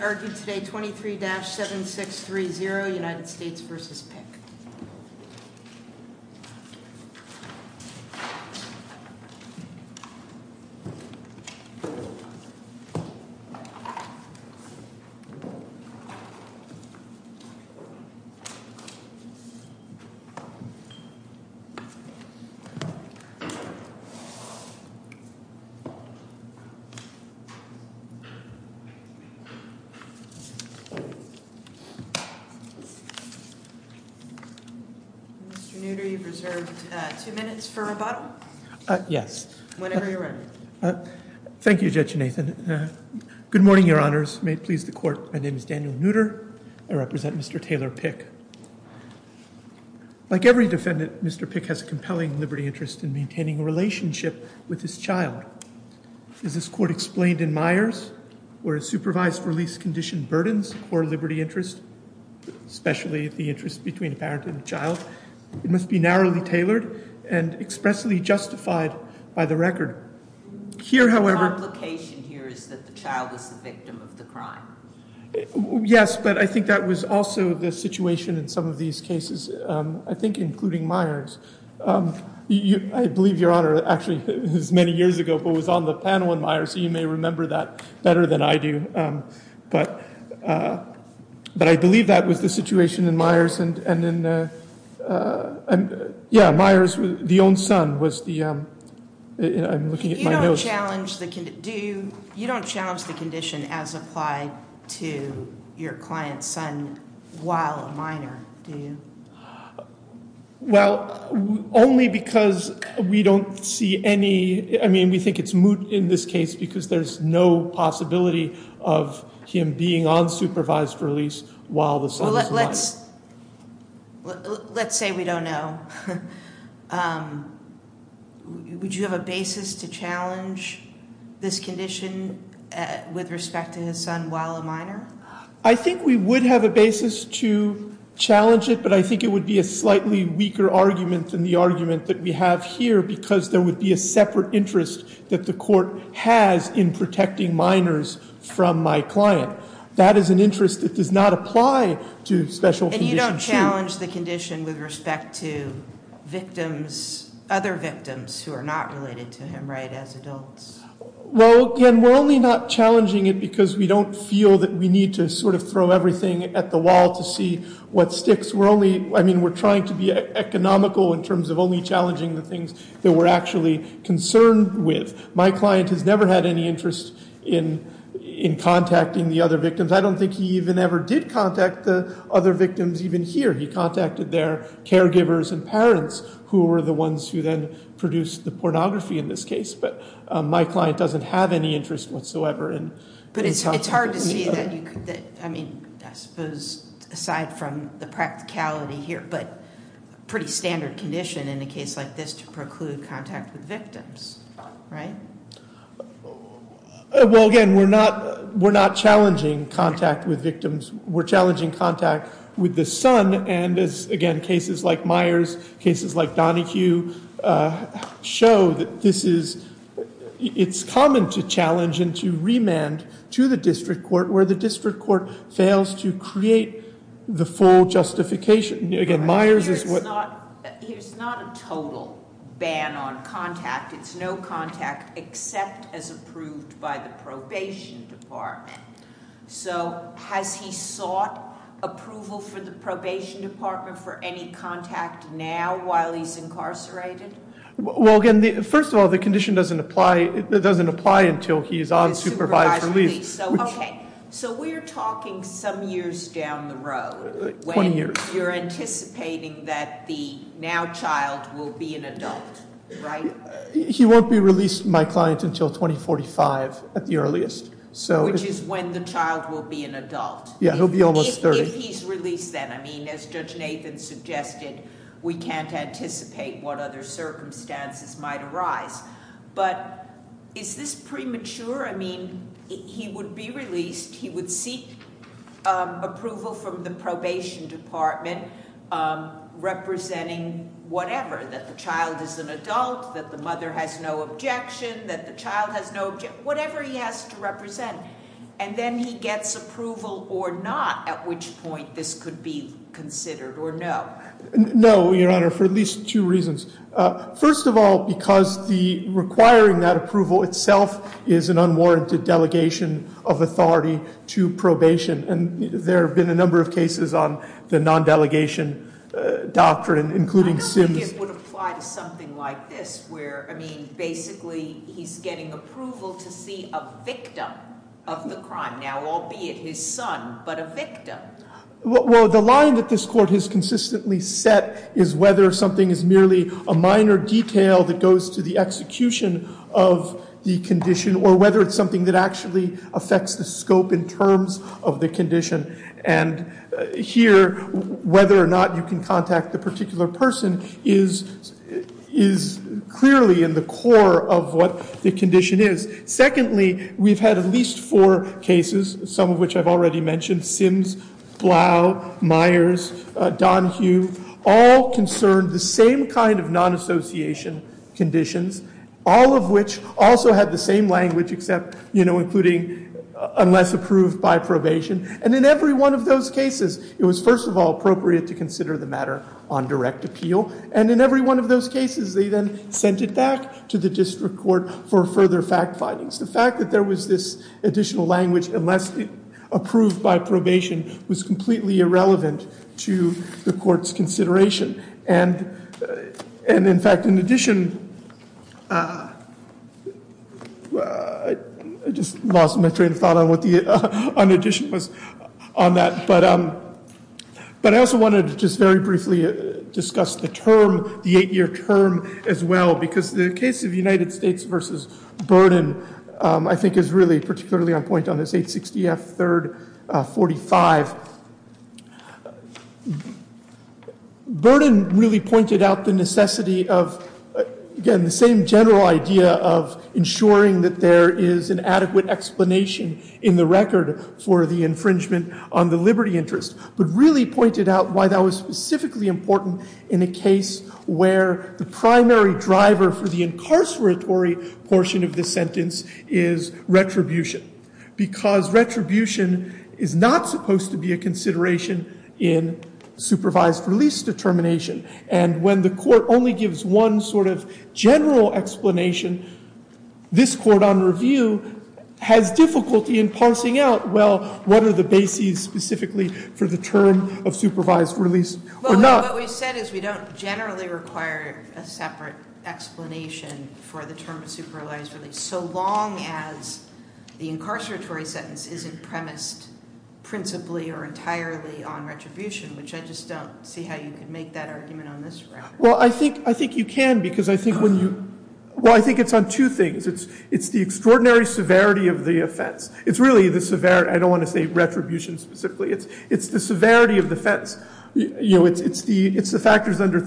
Argued today 23-7630, United States v. Pick. You've reserved 2 minutes for rebuttal. Yes. Whenever you're ready. Thank you, Judge Nathan. Good morning, Your Honors. May it please the Court. My name is Daniel Nutter. I represent Mr. Taylor Pick. Like every defendant, Mr. Pick has a compelling liberty interest in maintaining a relationship with his child. As this Court explained in Myers, where a supervised release condition burdens core liberty interest, especially the interest between a parent and a child, it must be narrowly tailored and expressly justified by the record. Here, however... The complication here is that the child is the victim of the crime. Yes, but I think that was also the situation in some of these cases, I think including Myers. I believe, Your Honor, actually, it was many years ago, but was on the panel in Myers, so you may remember that better than I do. But I believe that was the situation in Myers, and in... Myers, the own son was the. I'm looking at my notes. You don't challenge the condition as applied to your client's son while a minor, do you? Well, only because we don't see any. I mean, we think it's moot in this case because there's no possibility of him being on supervised release while the son is a minor. Let's say we don't know. Would you have a basis to challenge this condition with respect to his son while a minor? I think we would have a basis to challenge it, but I think it would be a slightly weaker argument than the argument that we have here because there would be a separate interest that the court has in protecting minors from my client. That is an interest that does not apply to special condition 2. And you don't challenge the condition with respect to victims, other victims who are not related to him, right, as adults? Well, again, we're only not challenging it because we don't feel that we need to sort of throw everything at the wall to see what sticks. We're trying to be economical in terms of only challenging the things that we're actually concerned with. My client has never had any interest in contacting the other victims. I don't think he even ever did contact the other victims even here. He contacted their caregivers and parents who were the ones who then produced the pornography in this case. But my client doesn't have any interest whatsoever in But it's hard to see that you could, I suppose, aside from the practicality here, but a pretty standard condition in a case like this to preclude contact with victims, right? Well, again, we're not challenging contact with victims. We're challenging contact with the son, and as, again, cases like Myers, cases like Donahue show that it's common to challenge and to remand to the district court where the district court fails to create the full justification. Again, Myers is what... Here's not a total ban on contact. It's no contact except as approved by the probation department. So has he sought approval for the probation department for any contact now while he's incarcerated? Well, again, first of all, the condition doesn't apply. It doesn't apply until he is on supervised release. So we're talking some years down the road. 20 years. You're anticipating that the now child will be an adult, right? He won't be released, my client, until 2045 at the earliest. Which is when the child will be an adult. Yeah, he'll be almost 30. If he's released then, as Judge Nathan suggested, we can't anticipate what other circumstances might arise. But is this premature? He would be released. He would seek approval from the probation department representing whatever, that the child is an adult, that the mother has no objection, that the child has no objection, whatever he has to represent. and then he gets approval or not, at which point this could be considered, or no? No, Your Honor, for at least two reasons. First of all, because the requiring that approval itself is an unwarranted delegation of authority to probation. And there have been a number of cases on the non-delegation doctrine, including Sims. I don't think it would apply to something like this, where, I mean, basically he's getting approval to see a victim of the crime. Now, albeit his son, but a victim. Well, the line that this Court has consistently set is whether something is merely a minor detail that goes to the execution of the condition, or whether it's something that actually affects the scope and terms of the condition. And here, whether or not you can contact the particular person is clearly in the core of what the condition is. Secondly, we've had at least 4 cases, some of which I've already mentioned, Sims, Blau, Myers, Donahue, all concerned the same kind of non-association conditions, all of which also had the same language except, including unless approved by probation. And in every one of those cases, it was first of all appropriate to consider the matter on direct appeal. And in every one of those cases, they then sent it back to the district court for further fact findings. The fact that there was this additional language, unless approved by probation, was completely irrelevant to the court's consideration. And in fact, in addition, I just lost my train of thought on what the addition was on that. But I also wanted to just very briefly discuss the term, the 8-year term as well, because the case of United States versus Burden, I think, is really particularly on point on this 860 F. 3rd 45. Burden really pointed out the necessity of, again, the same general idea of ensuring that there is an adequate explanation in the record for the infringement on the liberty interest, but really pointed out why that was specifically important in a case where the primary driver for the incarceratory portion of the sentence is retribution, because retribution is not supposed to be a consideration in supervised release determination. And when the court only gives one sort of general explanation, this court on review has difficulty in parsing out, well, what are the bases specifically for the term of supervised release or not. What we said is we don't generally require a separate explanation for the term of supervised release, so long as the incarceratory sentence isn't premised principally or entirely on retribution, which I just don't see how you could make that argument on this record. Well, I think you can, because I think I think it's on two things. It's the extraordinary severity of the offense. It's really the severity. I don't want to say retribution specifically. It's the severity of the offense. It's the factors under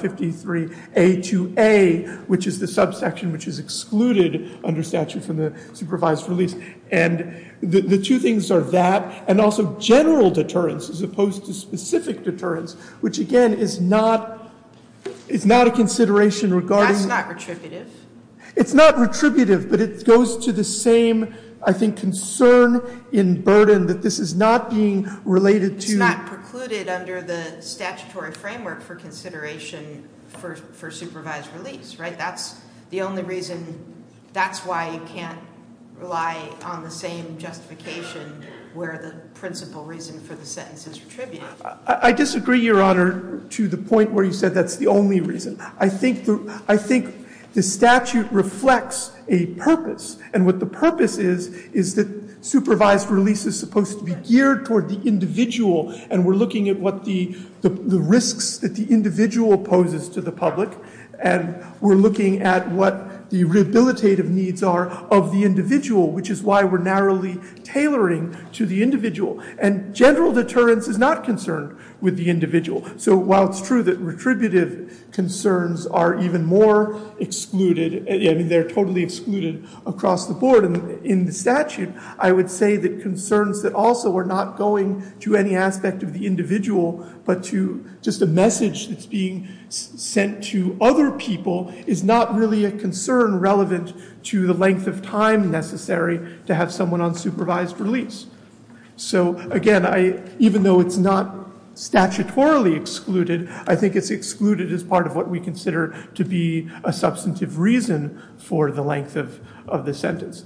3553A2A, which is the subsection which is excluded under statute from the supervised release. And the two things are that, and also general deterrence as opposed to specific deterrence, which again is not a consideration regarding. That's not retributive. It's not retributive, but it goes to the same, I think, concern in Burden that this is not being related to. It's not precluded under the statutory framework for consideration for supervised release, right? That's the only reason. That's why you can't rely on the same justification where the principal reason for the sentence is retributive. I disagree, Your Honor, to the point where you said that's the only reason. I think the statute reflects a purpose, and what the purpose is that supervised release is supposed to be geared toward the individual, and we're looking at what the risks that the individual poses to the public, and we're looking at what the rehabilitative needs are of the individual, which is why we're narrowly tailoring to the individual. And general deterrence is not concerned with the individual. So while it's true that retributive concerns are even more excluded, I mean, they're totally excluded across the board in the statute, I would say that concerns that also are not going to any aspect of the individual, but to just a message that's being sent to other people is not really a concern relevant to the length of time necessary to have someone on supervised release. So again, even though it's not statutorily excluded, I think it's excluded as part of what we consider to be a substantive reason for the length of the sentence.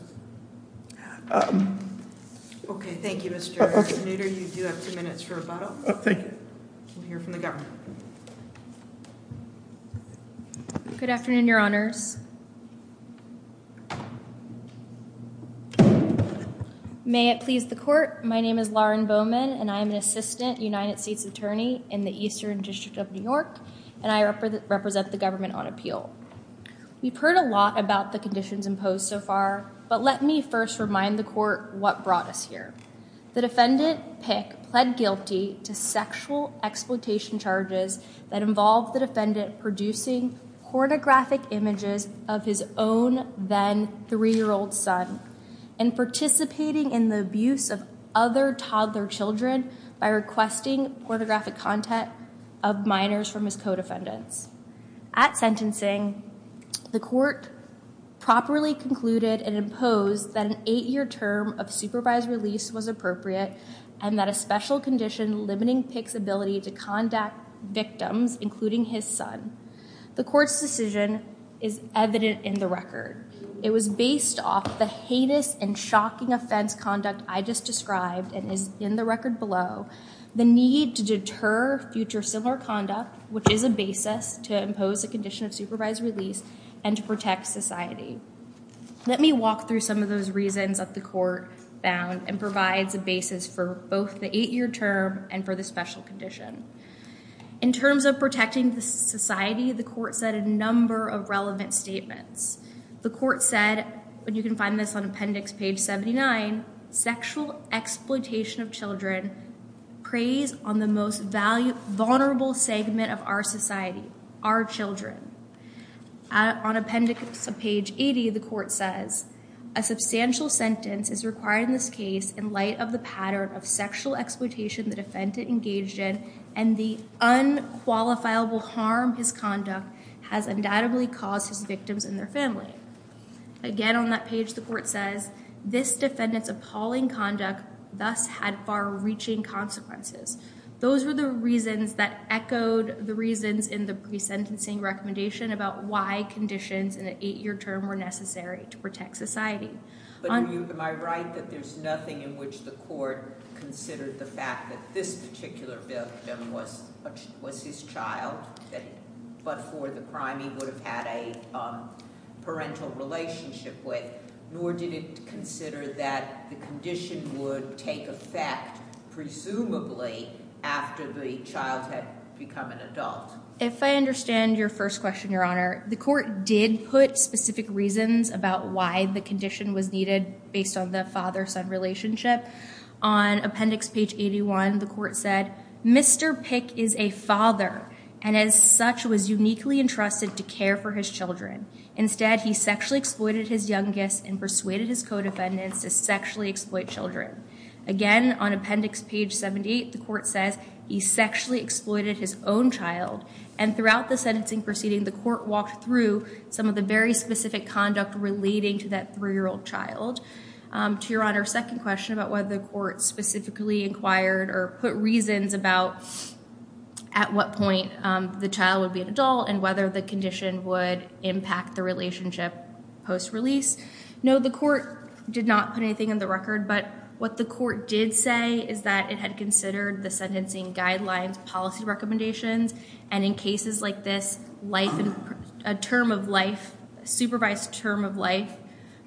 Okay, thank you, Mr. Nutter. You do have 2 minutes for rebuttal. Thank you. We'll hear from the government. Good afternoon, Your Honors. May it please the court, my name is Lauren Bowman, and I am an assistant United States attorney in the Eastern District of New York, and I represent the government on appeal. We've heard a lot about the conditions imposed so far, but let me first remind the court what brought us here. The defendant, Pick, pled guilty to sexual exploitation charges that involved the defendant producing pornographic images of his own then 3-year-old son and participating in the abuse of other toddler children by requesting pornographic content of minors from his co-defendants. At sentencing, the court properly concluded and imposed that an 8-year term of supervised release was appropriate and that a special condition limiting Pick's ability to contact victims, including his son. The court's decision is evident in the record. It was based off the heinous and shocking offense conduct I just described and is in the record below, the need to deter future similar conduct, which is a basis to impose a condition of supervised release, and to protect society. Let me walk through some of those reasons that the court found and provides a basis for both the 8-year term and for the special condition. In terms of protecting the society, the court said a number of relevant statements. The court said, and you can find this on appendix page 79, sexual exploitation of children preys on the most vulnerable segment of our society, our children. On appendix of page 80, the court says, a substantial sentence is required in this case in light of the pattern of sexual exploitation the defendant engaged in and the unqualifiable harm his conduct has undoubtedly caused his victims and their family. Again, on that page, the court says, this defendant's appalling conduct thus had far-reaching consequences. Those were the reasons that echoed the reasons in the pre-sentencing recommendation about why conditions in an 8-year term were necessary to protect society. But am I right that there's nothing in which the court considered the fact that this particular victim was his child, but for the crime he would have had a parental relationship with, nor did it consider that the condition would take effect, presumably, after the child had become an adult? If I understand your first question, Your Honor, the court did put specific reasons about why the condition was needed based on the father-son relationship. On appendix page 81, the court said, Mr. Pick is a father and as such was uniquely entrusted to care for his children. Instead, he sexually exploited his youngest and persuaded his co-defendants to sexually exploit children. Again, on appendix page 78, the court says he sexually exploited his own child, and throughout the sentencing proceeding, the court walked through some of the very specific conduct relating to that 3-year-old child. To Your Honor's second question about whether the court specifically inquired or put reasons about at what point the child would be an adult and whether the condition would impact the relationship post-release. No, the court did not put anything in the record, but what the court did say is that it had considered the sentencing guidelines, policy recommendations, and in cases like this, a term of life, a supervised term of life,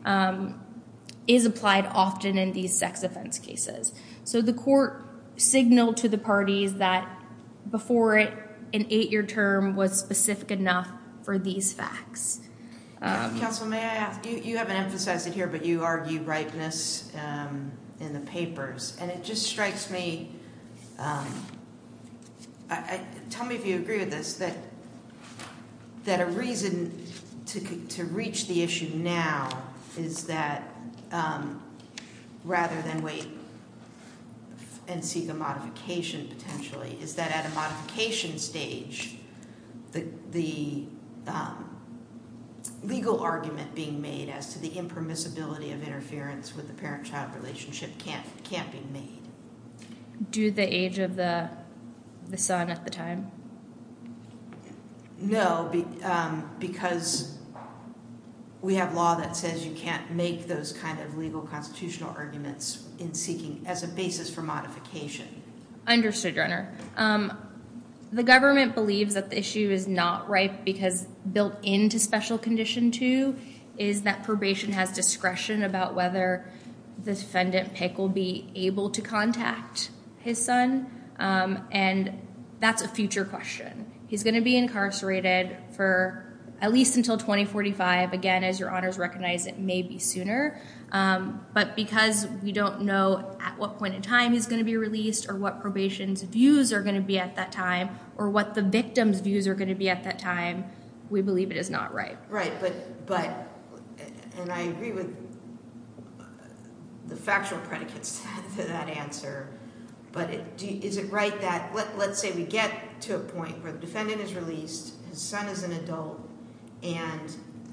is applied often in these sex offense cases. So the court signaled to the parties that before it, an 8-year term was specific enough for these facts. Counsel, may I ask, you haven't emphasized it here, but you argue ripeness in the papers, and it just strikes me, tell me if you agree with this, that a reason to reach the issue now is that rather than wait and seek a modification potentially, is that at a modification stage, the legal argument being made as to the impermissibility of interference with the parent-child relationship can't be made. Due to the age of the son at the time? No, because we have law that says you can't make those kind of legal constitutional arguments in seeking as a basis for modification. Understood, Your Honor. The government believes that the issue is not ripe because built into Special Condition 2 is that probation has discretion about whether the defendant, Pick, will be able to contact his son, and that's a future question. He's going to be incarcerated for at least until 2045. Again, as Your Honors recognize, it may be sooner. But because we don't know at what point in time he's going to be released or what probation's views are going to be at that time or what the victim's views are going to be at that time, we believe it is not ripe. Right, but and I agree with the factual predicates to that answer, but is it right that, let's say we get to a point where the defendant is released, his son is an adult, and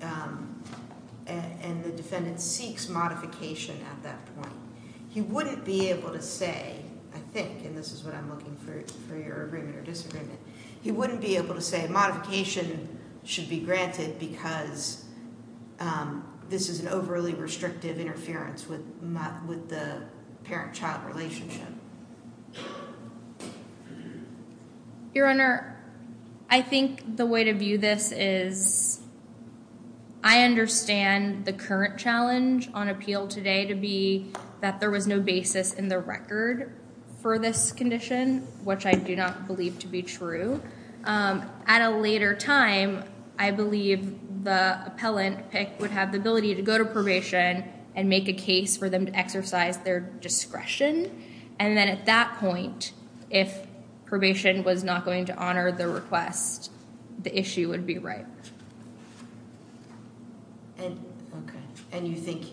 the defendant seeks modification at that point. He wouldn't be able to say, I think, and this is what I'm looking for your agreement or disagreement, he wouldn't be able to say modification should be granted because this is an overly restrictive interference with the parent-child relationship. Your Honor, I think the way to view this is I understand the current challenge on appeal today to be that there was no basis in the record for this condition, which I do not believe to be true. At a later time, I believe the appellant, Pick, would have the ability to go to probation and make a case for them to exercise their discretion. And then at that point, if probation was not going to honor the request, the issue would be ripe. And you think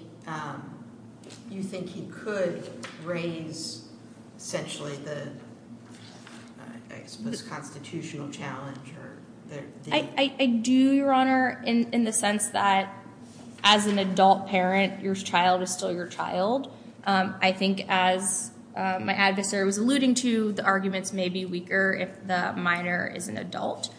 he could raise essentially the I suppose constitutional challenge or I do, Your Honor, in the sense that as an adult parent, your child is still your child. I think as my adversary was alluding to, the arguments may be weaker if the minor is an adult.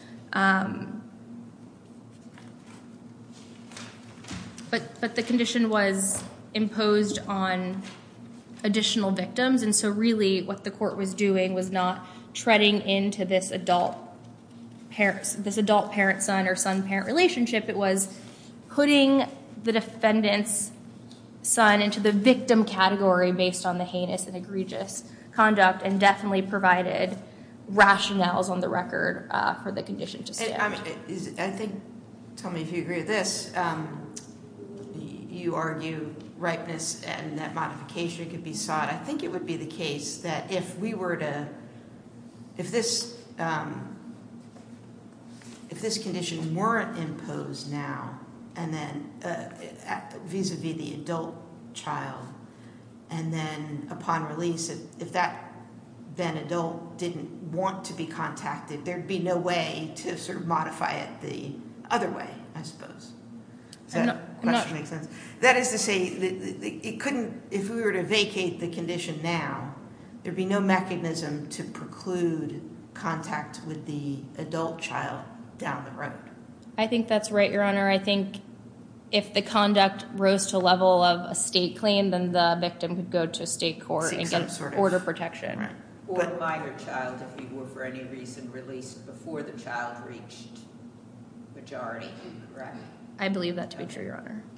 But the condition was imposed on additional victims, and so really what the court was doing was not treading into this adult parent-son or son-parent relationship. It was putting the defendant's son into the victim category based on the heinous and egregious conduct, and definitely provided rationales on the record for the condition to stand. I think, tell me if you agree with this, you argue ripeness and that modification could be sought. I think it would be the case that if this condition weren't imposed now, and then vis-a-vis the adult child, and then upon release, if that then adult didn't want to be contacted, there'd be no way to sort of modify it the other way, I suppose. Does that question make sense? That is to say, it couldn't, if we were to vacate the condition now, there'd be no mechanism to preclude contact with the adult child down the road. I think that's right, Your Honor. I think if the conduct rose to a level of a state claim, then the victim could go to a state court and get order protection. Right. Or a minor child, if he were for any reason released before the child reached majority, correct? I believe that to be true, Your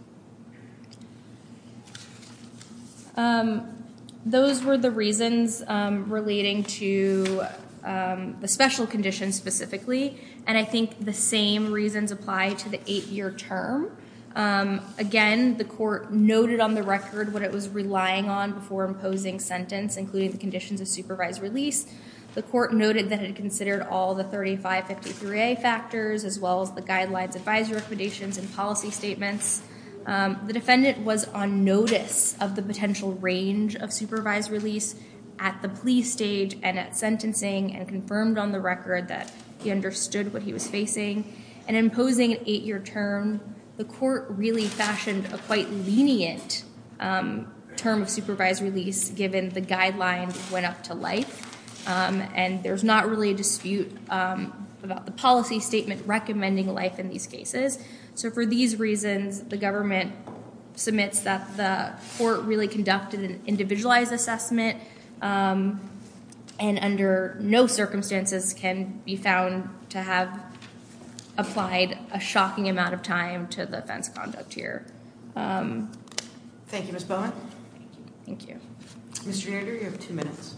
Honor. Those were the reasons relating to the special conditions specifically, and I think the same reasons apply to the 8-year term. Again, the court noted on the record what it was relying on before imposing sentence, including the conditions of supervised release. The court noted that it had considered all the 3553A factors, as well as the guidelines, advisory recommendations, and policy statements. The defendant was on notice of the potential range of supervised release at the plea stage and at sentencing, and confirmed on the record that He understood what he was facing. And imposing an 8-year term, the court really fashioned a quite lenient term of supervised release given the guideline went up to life. And there's not really a dispute about the policy statement recommending life in these cases. So for these reasons, the government submits that the court really conducted an individualized assessment and under no circumstances can be found to have applied a shocking amount of time to the offense conduct here. Thank you, Ms. Bowen. Thank you. Mr. Nader, you have 2 minutes.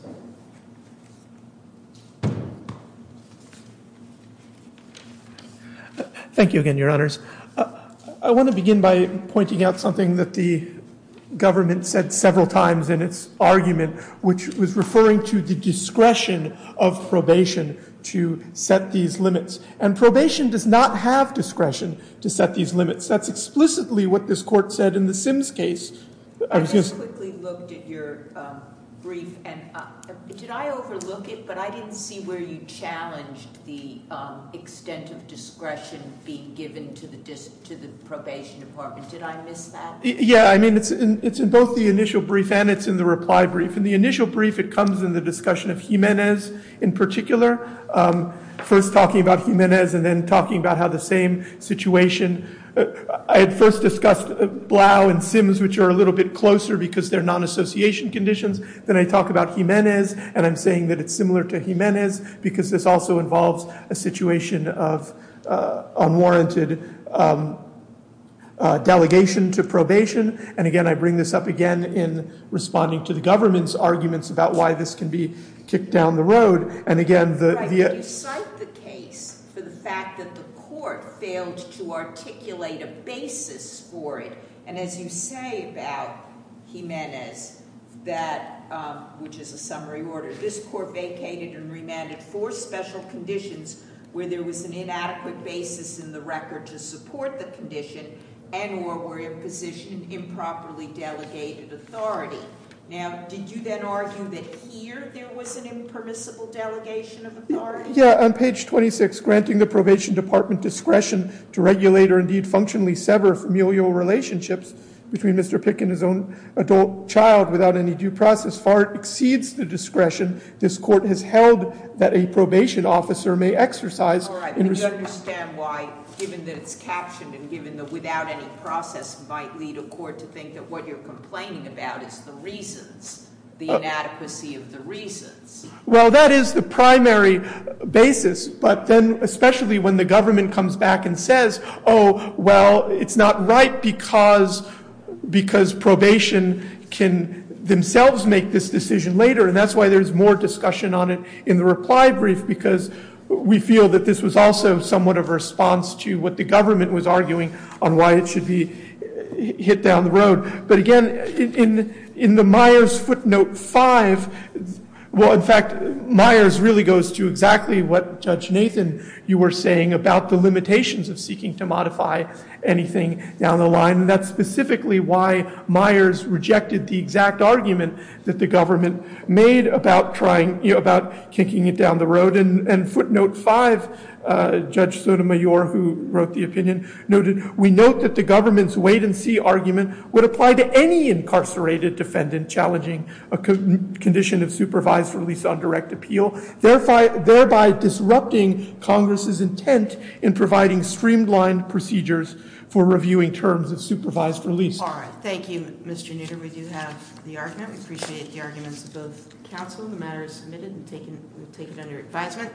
Thank you again, Your Honors. I want to begin by pointing out something that the government said several times in its argument, which was referring to the discretion of probation to set these limits. And probation does not have discretion to set these limits. That's explicitly what this court said in the Sims case. I just quickly looked at your brief, and did I overlook it? But I didn't see where you challenged the extent of discretion being given to the probation department. Did I miss that? Yeah, I mean, it's in both the initial brief and it's in the reply brief. In the initial brief, it comes in the discussion of Jimenez in particular, first talking about Jimenez and then talking about how the same situation. I had first discussed Blau and Sims, which are a little bit closer because they're non-association conditions. Then I talk about Jimenez, and I'm saying that it's similar to Jimenez because this also involves a situation of unwarranted delegation to probation. And again, I bring this up again in responding to the government's arguments about why this can be kicked down the road. And again, you cite the case for the fact that the court failed to articulate a basis for it. And as you say about Jimenez, that which is a summary order, this court vacated and remanded 4 special conditions where there was an inadequate basis in the record to support the condition and or were in position improperly delegated authority. Now, did you then argue that here there was an impermissible delegation of authority? Yeah, on page 26, granting the probation department discretion to regulate or indeed functionally sever familial relationships between Mr. Pick and his own adult child without any due process far exceeds the discretion this court has held that a probation officer may exercise. All right, but you understand why, given that it's captioned and given that without any process might lead a court to think that what you're complaining about is the reasons, the inadequacy of the reasons. Well, that is the primary basis, but then especially when the government comes back and says, oh, well, it's not right because probation can themselves make this decision later, and that's why there's more discussion on it in the reply brief, because we feel that this was also somewhat of a response to what the government was arguing on why it should be hit down the road. But again, in the Myers footnote 5, well, in fact, Myers really goes to exactly what Judge Nathan, you were saying about the limitations of seeking to modify anything down the line. And that's specifically why Myers rejected the exact argument that the government made about about kicking it down the road. And footnote 5, Judge Sotomayor, who wrote the opinion, noted, we note that the government's wait-and-see argument would apply to any incarcerated defendant challenging a condition of supervised release on direct appeal, thereby disrupting Congress's intent in providing streamlined procedures for reviewing terms of supervised release. All right. Thank you, Mr. Nader. We do have the argument. We appreciate the arguments of both counsel. The matter is submitted and we'll take it under advisement.